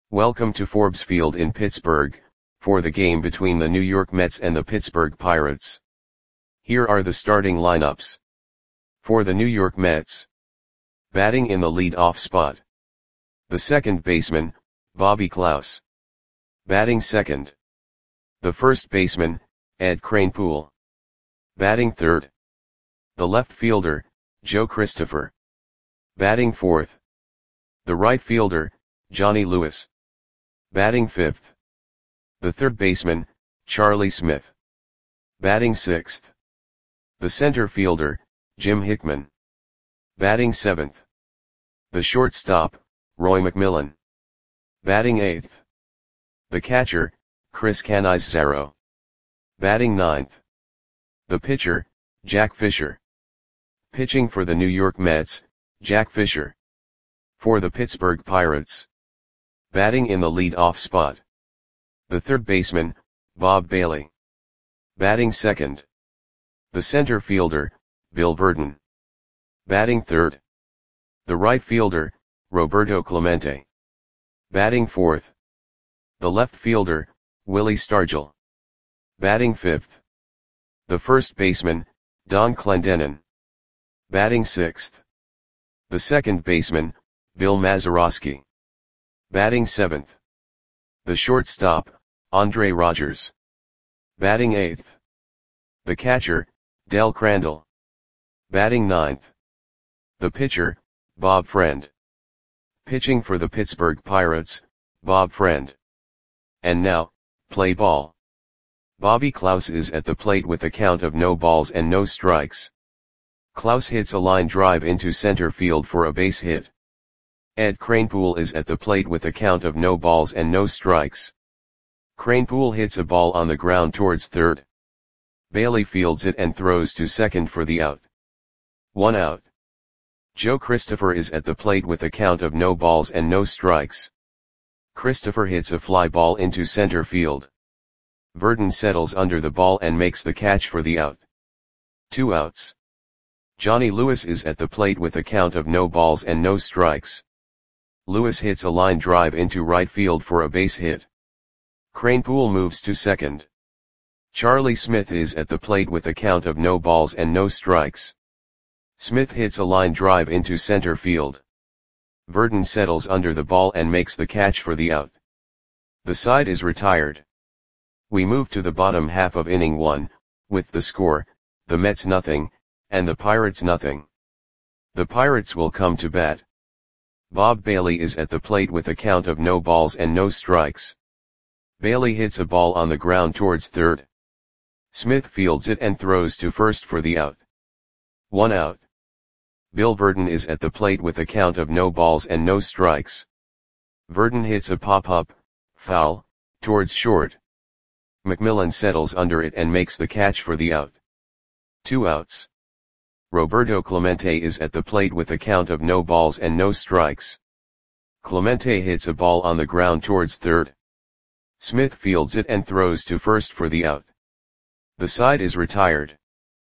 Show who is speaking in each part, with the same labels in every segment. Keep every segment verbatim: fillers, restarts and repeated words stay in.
Speaker 1: Welcome to Forbes Field in Pittsburgh, for the game between the New York Mets and the Pittsburgh Pirates. Here are the starting lineups. For the New York Mets. Batting in the lead-off spot. The second baseman, Bobby Klaus. Batting second. The first baseman, Ed Kranepool. Batting third. The left fielder, Joe Christopher. Batting fourth. The right fielder, Johnny Lewis. Batting fifth. The third baseman, Charlie Smith. Batting sixth. The center fielder, Jim Hickman. Batting seventh. The shortstop, Roy McMillan. Batting eighth. The catcher, Chris Cannizzaro. Batting ninth. The pitcher, Jack Fisher. Pitching for the New York Mets, Jack Fisher. For the Pittsburgh Pirates. Batting in the lead-off spot. The third baseman, Bob Bailey. Batting second. The center fielder, Bill Virdon. Batting third. The right fielder, Roberto Clemente. Batting fourth. The left fielder, Willie Stargell. Batting fifth. The first baseman, Don Clendenon. Batting sixth. The second baseman, Bill Mazeroski. Batting seventh. The shortstop, Andre Rogers. Batting eighth. The catcher, Del Crandall. Batting ninth. The pitcher, Bob Friend. Pitching for the Pittsburgh Pirates, Bob Friend. And now, play ball. Bobby Klaus is at the plate with a count of no balls and no strikes. Klaus hits a line drive into center field for a base hit. Ed Kranepool is at the plate with a count of no balls and no strikes. Kranepool hits a ball on the ground towards third. Bailey fields it and throws to second for the out. One out. Joe Christopher is at the plate with a count of no balls and no strikes. Christopher hits a fly ball into center field. Virdon settles under the ball and makes the catch for the out. Two outs. Johnny Lewis is at the plate with a count of no balls and no strikes. Lewis hits a line drive into right field for a base hit. Kranepool moves to second. Charlie Smith is at the plate with a count of no balls and no strikes. Smith hits a line drive into center field. Virdon settles under the ball and makes the catch for the out. The side is retired. We move to the bottom half of inning one, with the score, the Mets nothing, and the Pirates nothing. The Pirates will come to bat. Bob Bailey is at the plate with a count of no balls and no strikes. Bailey hits a ball on the ground towards third. Smith fields it and throws to first for the out. One out. Bill Virdon is at the plate with a count of no balls and no strikes. Virdon hits a pop-up, foul, towards short. McMillan settles under it and makes the catch for the out. Two outs. Roberto Clemente is at the plate with a count of no balls and no strikes. Clemente hits a ball on the ground towards third. Smith fields it and throws to first for the out. The side is retired.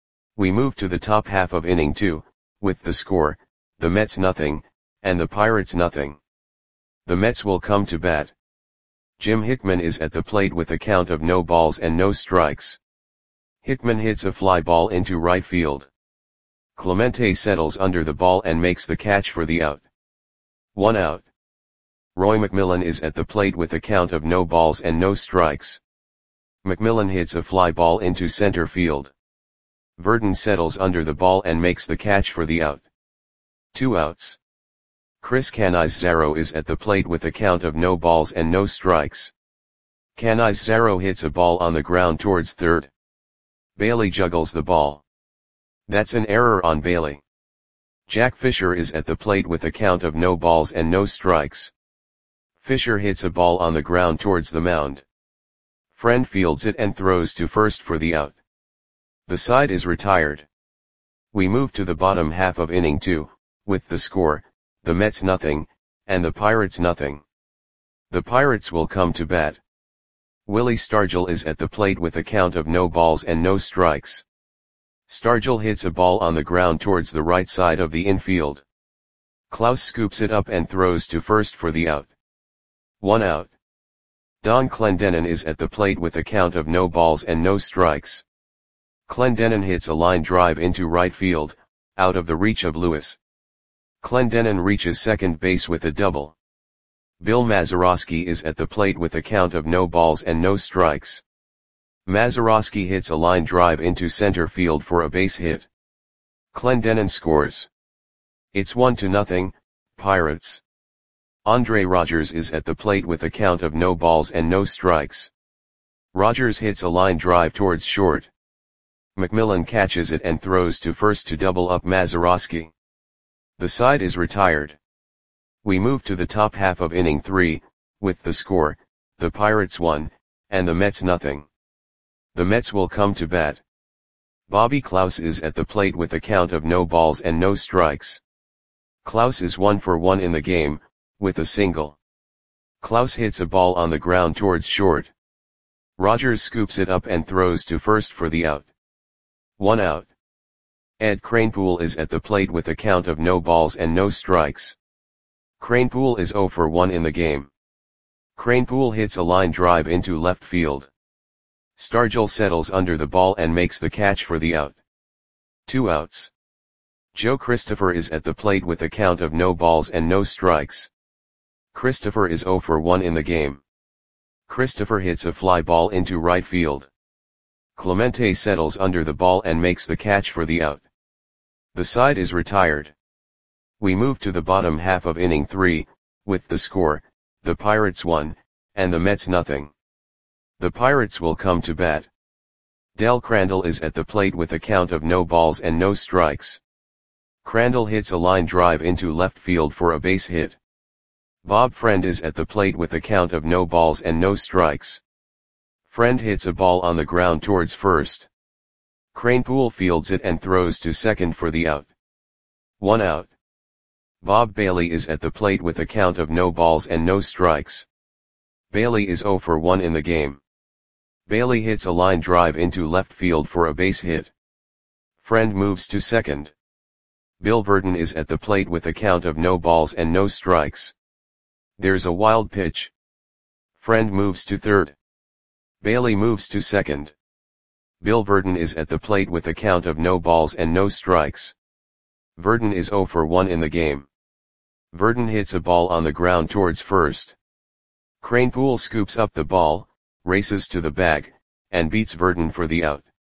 Speaker 1: We move to the top half of inning two, with the score, the Mets nothing, and the Pirates nothing. The Mets will come to bat. Jim Hickman is at the plate with a count of no balls and no strikes. Hickman hits a fly ball into right field. Clemente settles under the ball and makes the catch for the out. One out. Roy McMillan is at the plate with a count of no balls and no strikes. McMillan hits a fly ball into center field. Virdon settles under the ball and makes the catch for the out. Two outs. Chris Cannizzaro is at the plate with a count of no balls and no strikes. Cannizzaro hits a ball on the ground towards third. Bailey juggles the ball. That's an error on Bailey. Jack Fisher is at the plate with a count of no balls and no strikes. Fisher hits a ball on the ground towards the mound. Friend fields it and throws to first for the out. The side is retired. We move to the bottom half of inning two, with the score, the Mets nothing, and the Pirates nothing. The Pirates will come to bat. Willie Stargell is at the plate with a count of no balls and no strikes. Stargell hits a ball on the ground towards the right side of the infield. Klaus scoops it up and throws to first for the out. One out. Don Clendenon is at the plate with a count of no balls and no strikes. Clendenon hits a line drive into right field, out of the reach of Lewis. Clendenon reaches second base with a double. Bill Mazeroski is at the plate with a count of no balls and no strikes. Mazeroski hits a line drive into center field for a base hit. Clendenon scores. It's one to nothing, Pirates. Andre Rogers is at the plate with a count of no balls and no strikes. Rogers hits a line drive towards short. McMillan catches it and throws to first to double up Mazeroski. The side is retired. We move to the top half of inning three, with the score, the Pirates one, and the Mets nothing. The Mets will come to bat. Bobby Klaus is at the plate with a count of no balls and no strikes. Klaus is one for one in the game, with a single. Klaus hits a ball on the ground towards short. Rogers scoops it up and throws to first for the out. One out. Ed Kranepool is at the plate with a count of no balls and no strikes. Kranepool is zero for one in the game. Kranepool hits a line drive into left field. Stargell settles under the ball and makes the catch for the out. Two outs. Joe Christopher is at the plate with a count of no balls and no strikes. Christopher is zero for one in the game. Christopher hits a fly ball into right field. Clemente settles under the ball and makes the catch for the out. The side is retired. We move to the bottom half of inning three, with the score, the Pirates one, and the Mets nothing. The Pirates will come to bat. Del Crandall is at the plate with a count of no balls and no strikes. Crandall hits a line drive into left field for a base hit. Bob Friend is at the plate with a count of no balls and no strikes. Friend hits a ball on the ground towards first. Kranepool fields it and throws to second for the out. One out. Bob Bailey is at the plate with a count of no balls and no strikes. Bailey is zero for one in the game. Bailey hits a line drive into left field for a base hit. Friend moves to second. Bill Verdon is at the plate with a count of no balls and no strikes. There's a wild pitch. Friend moves to third. Bailey moves to second. Bill Verdon is at the plate with a count of no balls and no strikes. Verdon is zero for one in the game. Verdon hits a ball on the ground towards first. Kranepool scoops up the ball, races to the bag, and beats Verdon for the out.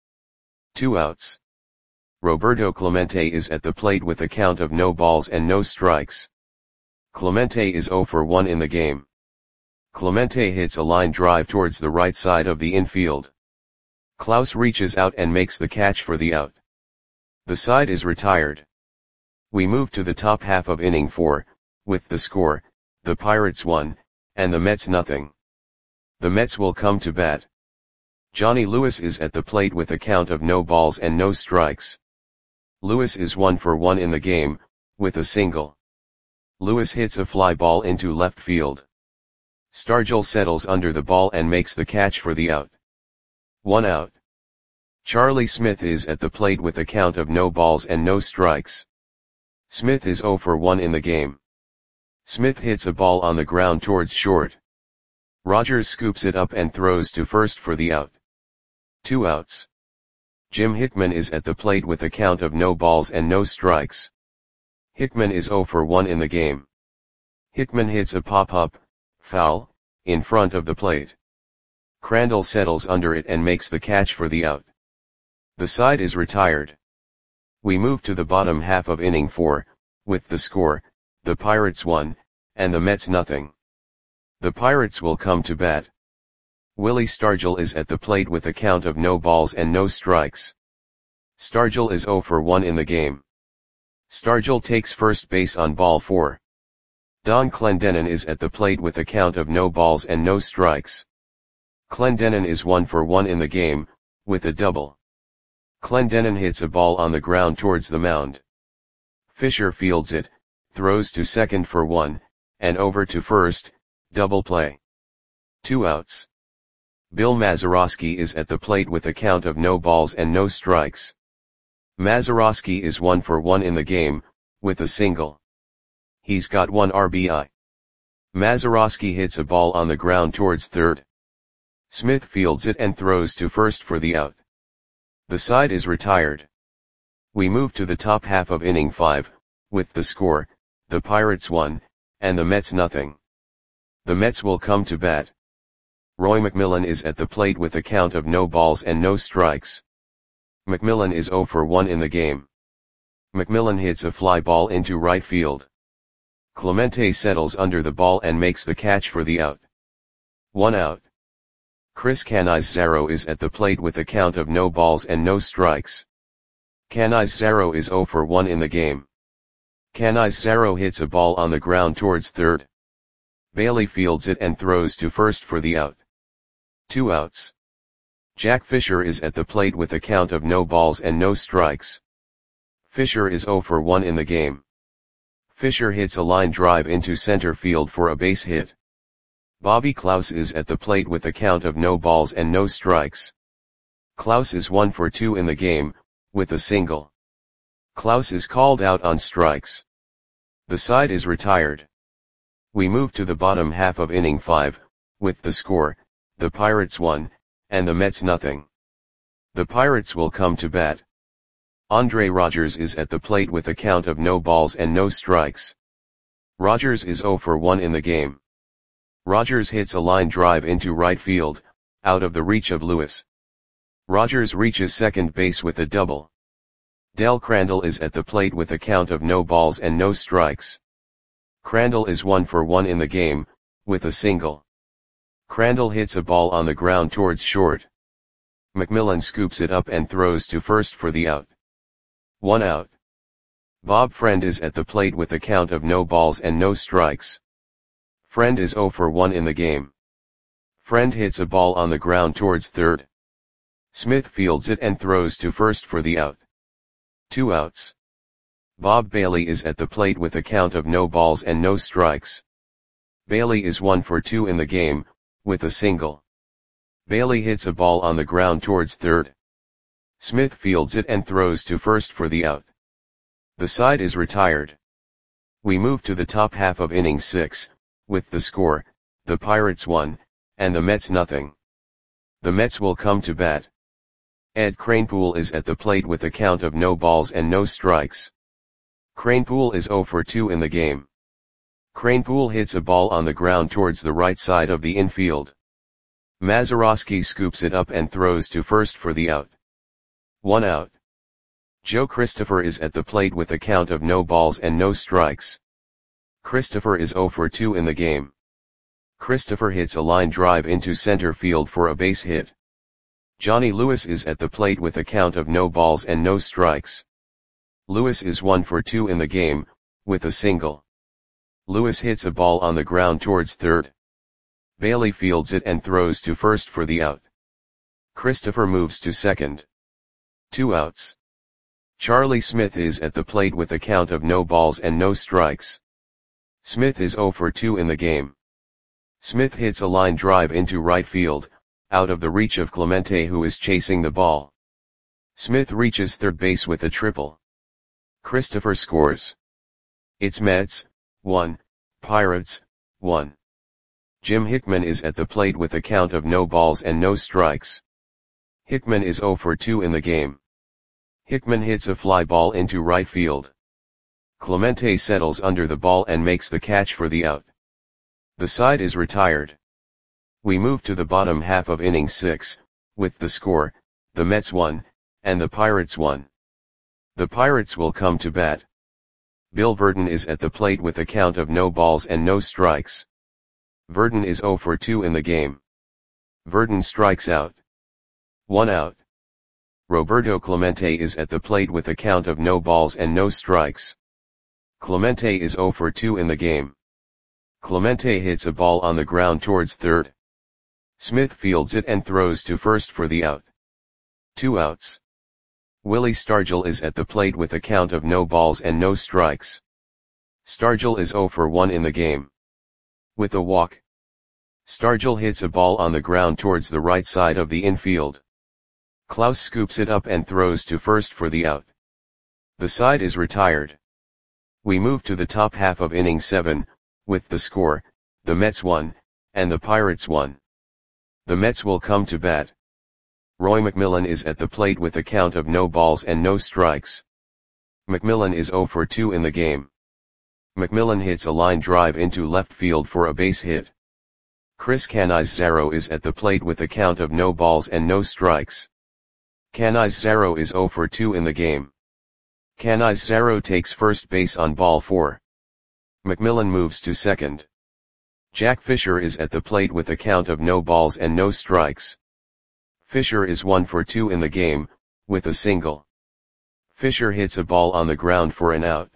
Speaker 1: Two outs. Roberto Clemente is at the plate with a count of no balls and no strikes. Clemente is zero for one in the game. Clemente hits a line drive towards the right side of the infield. Klaus reaches out and makes the catch for the out. The side is retired. We move to the top half of inning four, with the score, the Pirates one, and the Mets nothing. The Mets will come to bat. Johnny Lewis is at the plate with a count of no balls and no strikes. Lewis is one for one in the game, with a single. Lewis hits a fly ball into left field. Stargell settles under the ball and makes the catch for the out. One out. Charlie Smith is at the plate with a count of no balls and no strikes. Smith is zero for one in the game. Smith hits a ball on the ground towards short. Rogers scoops it up and throws to first for the out. Two outs. Jim Hickman is at the plate with a count of no balls and no strikes. Hickman is zero for one in the game. Hickman hits a pop-up, foul, in front of the plate. Crandall settles under it and makes the catch for the out. The side is retired. We move to the bottom half of inning four, with the score, the Pirates one, and the Mets nothing. The Pirates will come to bat. Willie Stargell is at the plate with a count of no balls and no strikes. Stargell is zero for one in the game. Stargell takes first base on ball four. Don Clendenon is at the plate with a count of no balls and no strikes. Clendenon is one for one in the game, with a double. Clendenon hits a ball on the ground towards the mound. Fisher fields it, throws to second for one, and over to first, double play. Two outs. Bill Mazeroski is at the plate with a count of no balls and no strikes. Mazeroski is one for one in the game, with a single. He's got one R B I. Mazeroski hits a ball on the ground towards third. Smith fields it and throws to first for the out. The side is retired. We move to the top half of inning five, with the score, the Pirates one, and the Mets nothing. The Mets will come to bat. Roy McMillan is at the plate with a count of no balls and no strikes. McMillan is oh for one in the game. McMillan hits a fly ball into right field. Clemente settles under the ball and makes the catch for the out. One out. Chris Canizaro is at the plate with a count of no balls and no strikes. Canizaro is oh for one in the game. Canizaro hits a ball on the ground towards third. Bailey fields it and throws to first for the out. Two outs. Jack Fisher is at the plate with a count of no balls and no strikes. Fisher is oh for one in the game. Fisher hits a line drive into center field for a base hit. Bobby Klaus is at the plate with a count of no balls and no strikes. Klaus is one for two in the game, with a single. Klaus is called out on strikes. The side is retired. We move to the bottom half of inning five, with the score, the Pirates one, and the Mets nothing. The Pirates will come to bat. Andre Rogers is at the plate with a count of no balls and no strikes. Rogers is oh for one in the game. Rogers hits a line drive into right field, out of the reach of Lewis. Rogers reaches second base with a double. Del Crandall is at the plate with a count of no balls and no strikes. Crandall is one for one in the game, with a single. Crandall hits a ball on the ground towards short. McMillan scoops it up and throws to first for the out. One out. Bob Friend is at the plate with a count of no balls and no strikes. Friend is oh for one in the game. Friend hits a ball on the ground towards third. Smith fields it and throws to first for the out. Two outs. Bob Bailey is at the plate with a count of no balls and no strikes. Bailey is one for two in the game, with a single. Bailey hits a ball on the ground towards third. Smith fields it and throws to first for the out. The side is retired. We move to the top half of inning six, with the score, the Pirates one, and the Mets nothing. The Mets will come to bat. Ed Kranepool is at the plate with a count of no balls and no strikes. Kranepool is oh for two in the game. Kranepool hits a ball on the ground towards the right side of the infield. Mazeroski scoops it up and throws to first for the out. One out. Joe Christopher is at the plate with a count of no balls and no strikes. Christopher is oh for two in the game. Christopher hits a line drive into center field for a base hit. Johnny Lewis is at the plate with a count of no balls and no strikes. Lewis is one for two in the game, with a single. Lewis hits a ball on the ground towards third. Bailey fields it and throws to first for the out. Christopher moves to second. Two outs. Charlie Smith is at the plate with a count of no balls and no strikes. Smith is oh for two in the game. Smith hits a line drive into right field, out of the reach of Clemente, who is chasing the ball. Smith reaches third base with a triple. Christopher scores. It's Mets, one, Pirates, one. Jim Hickman is at the plate with a count of no balls and no strikes. Hickman is oh for two in the game. Hickman hits a fly ball into right field. Clemente settles under the ball and makes the catch for the out. The side is retired. We move to the bottom half of inning six, with the score, the Mets one, and the Pirates one. The Pirates will come to bat. Bill Verdon is at the plate with a count of no balls and no strikes. Verdon is oh for two in the game. Verdon strikes out. One out. Roberto Clemente is at the plate with a count of no balls and no strikes. Clemente is oh for two in the game. Clemente hits a ball on the ground towards third. Smith fields it and throws to first for the out. Two outs. Willie Stargell is at the plate with a count of no balls and no strikes. Stargell is oh for one in the game. With a walk. Stargell hits a ball on the ground towards the right side of the infield. Klaus scoops it up and throws to first for the out. The side is retired. We move to the top half of inning seven, with the score, the Mets one, and the Pirates one. The Mets will come to bat. Roy McMillan is at the plate with a count of no balls and no strikes. McMillan is oh for two in the game. McMillan hits a line drive into left field for a base hit. Chris Canizaro is at the plate with a count of no balls and no strikes. Canizaro is oh for two in the game. Canizaro takes first base on ball four. McMillan moves to second. Jack Fisher is at the plate with a count of no balls and no strikes. Fisher is one for two in the game, with a single. Fisher hits a ball on the ground for an out.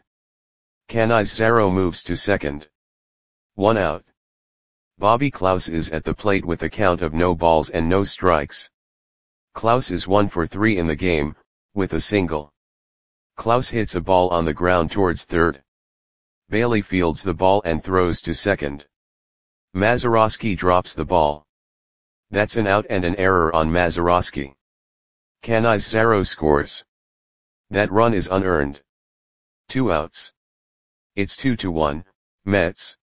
Speaker 1: Canizaro moves to second. One out. Bobby Klaus is at the plate with a count of no balls and no strikes. Klaus is one for three in the game, with a single. Klaus hits a ball on the ground towards third. Bailey fields the ball and throws to second. Mazeroski drops the ball. That's an out and an error on Mazeroski. Canizaro scores. That run is unearned. Two outs. It's two to one, Mets.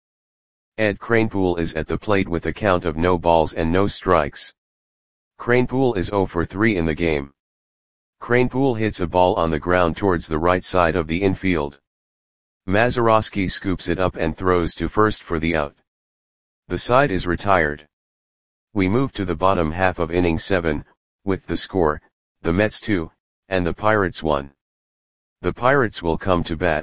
Speaker 1: Ed Kranepool is at the plate with a count of no balls and no strikes. Kranepool is oh for three in the game. Kranepool hits a ball on the ground towards the right side of the infield. Mazeroski scoops it up and throws to first for the out. The side is retired. We move to the bottom half of inning seven, with the score, the Mets two, and the Pirates one. The Pirates will come to bat.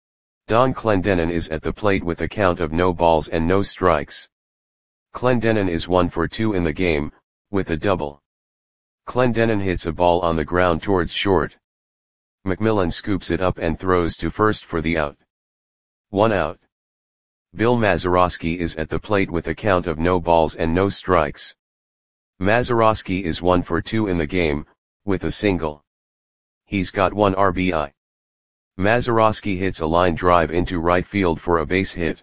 Speaker 1: Don Clendenon is at the plate with a count of no balls and no strikes. Clendenon is one for two in the game, with a double. Clendenon hits a ball on the ground towards short. McMillan scoops it up and throws to first for the out. One out. Bill Mazeroski is at the plate with a count of no balls and no strikes. Mazeroski is one for two in the game, with a single. He's got one R B I. Mazeroski hits a line drive into right field for a base hit.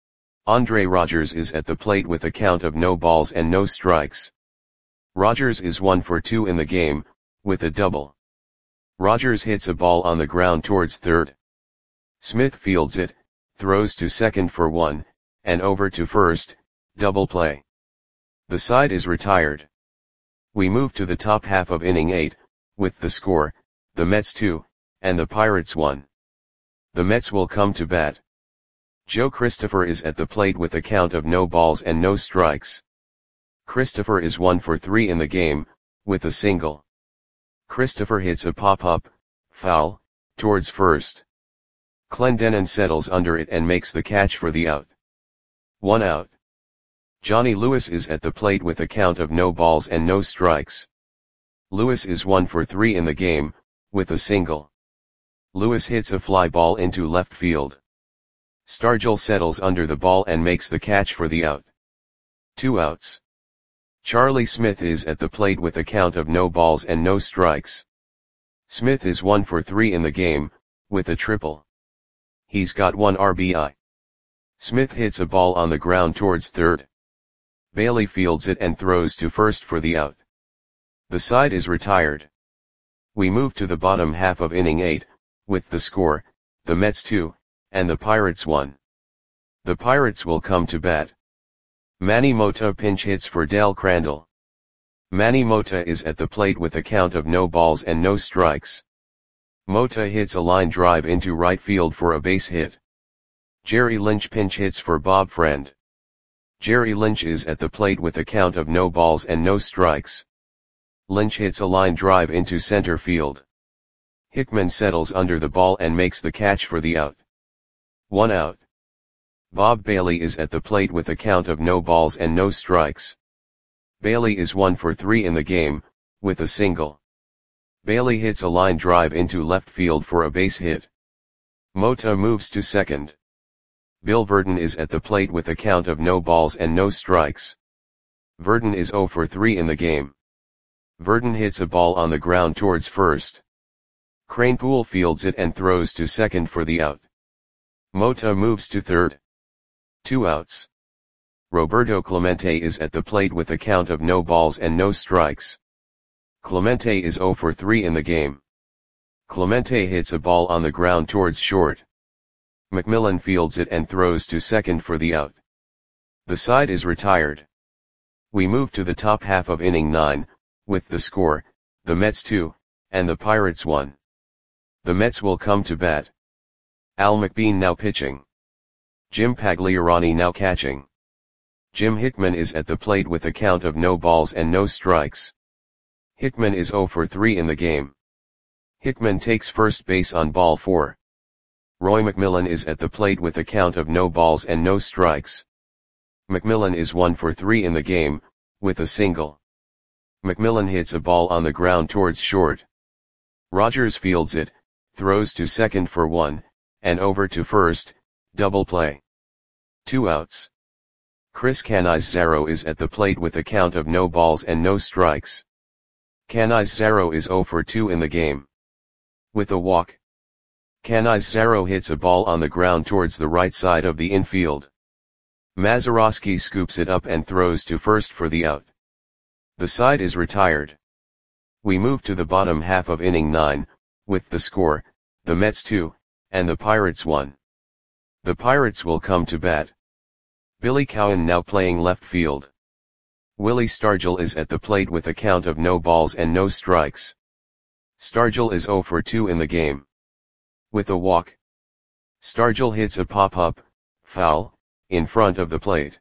Speaker 1: Andre Rogers is at the plate with a count of no balls and no strikes. Rogers is one for two in the game, with a double. Rogers hits a ball on the ground towards third. Smith fields it, throws to second for one, and over to first, double play. The side is retired. We move to the top half of inning eight, with the score, the Mets two, and the Pirates one. The Mets will come to bat. Joe Christopher is at the plate with a count of no balls and no strikes. Christopher is one for three in the game, with a single. Christopher hits a pop-up, foul, towards first. Clendenon settles under it and makes the catch for the out. One out. Johnny Lewis is at the plate with a count of no balls and no strikes. Lewis is one for three in the game, with a single. Lewis hits a fly ball into left field. Stargell settles under the ball and makes the catch for the out. Two outs. Charlie Smith is at the plate with a count of no balls and no strikes. Smith is one for three in the game, with a triple. He's got one R B I. Smith hits a ball on the ground towards third. Bailey fields it and throws to first for the out. The side is retired. We move to the bottom half of inning eight, with the score, the Mets two, and the Pirates one. The Pirates will come to bat. Manny Mota pinch hits for Dale Crandall. Manny Mota is at the plate with a count of no balls and no strikes. Mota hits a line drive into right field for a base hit. Jerry Lynch pinch hits for Bob Friend. Jerry Lynch is at the plate with a count of no balls and no strikes. Lynch hits a line drive into center field. Hickman settles under the ball and makes the catch for the out. One out. Bob Bailey is at the plate with a count of no balls and no strikes. Bailey is one for three in the game, with a single. Bailey hits a line drive into left field for a base hit. Mota moves to second. Bill Verdon is at the plate with a count of no balls and no strikes. Verdon is oh for three in the game. Verdon hits a ball on the ground towards first. Kranepool fields it and throws to second for the out. Mota moves to third. Two outs. Roberto Clemente is at the plate with a count of no balls and no strikes. Clemente is oh for three in the game. Clemente hits a ball on the ground towards short. McMillan fields it and throws to second for the out. The side is retired. We move to the top half of inning nine, with the score, the Mets two, and the Pirates one. The Mets will come to bat. Al McBean now pitching. Jim Pagliarani now catching. Jim Hickman is at the plate with a count of no balls and no strikes. Hickman is oh for three in the game. Hickman takes first base on ball four. Roy McMillan is at the plate with a count of no balls and no strikes. McMillan is one for three in the game, with a single. McMillan hits a ball on the ground towards short. Rogers fields it, throws to second for one, and over to first, double play. Two outs. Chris Canizaro is at the plate with a count of no balls and no strikes. Canizaro is oh for two in the game. With a walk. Canizaro hits a ball on the ground towards the right side of the infield. Mazeroski scoops it up and throws to first for the out. The side is retired. We move to the bottom half of inning nine, with the score, the Mets two, and the Pirates one. The Pirates will come to bat. Billy Cowan now playing left field. Willie Stargell is at the plate with a count of no balls and no strikes. Stargell is oh for two in the game. With a walk. Stargell hits a pop-up, foul, in front of the plate.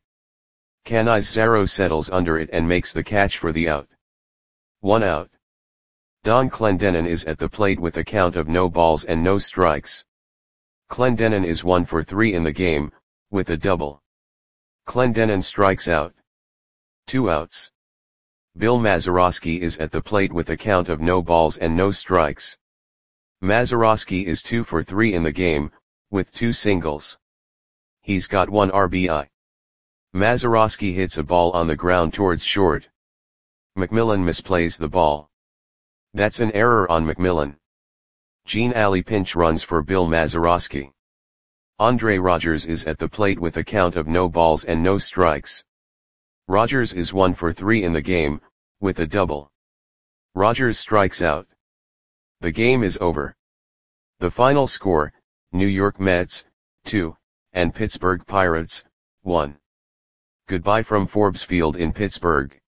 Speaker 1: Canizaro settles under it and makes the catch for the out. One out. Don Clendenon is at the plate with a count of no balls and no strikes. Clendenon is one for three in the game, with a double. Clendenon strikes out. Two outs. Bill Mazeroski is at the plate with a count of no balls and no strikes. Mazeroski is two for three in the game, with two singles. He's got one R B I. Mazeroski hits a ball on the ground towards short. McMillan misplays the ball. That's an error on McMillan. Gene Alley pinch runs for Bill Mazeroski. Andre Rogers is at the plate with a count of no balls and no strikes. Rogers is one for three in the game, with a double. Rogers strikes out. The game is over. The final score, New York Mets, two, and Pittsburgh Pirates, one. Goodbye from Forbes Field in Pittsburgh.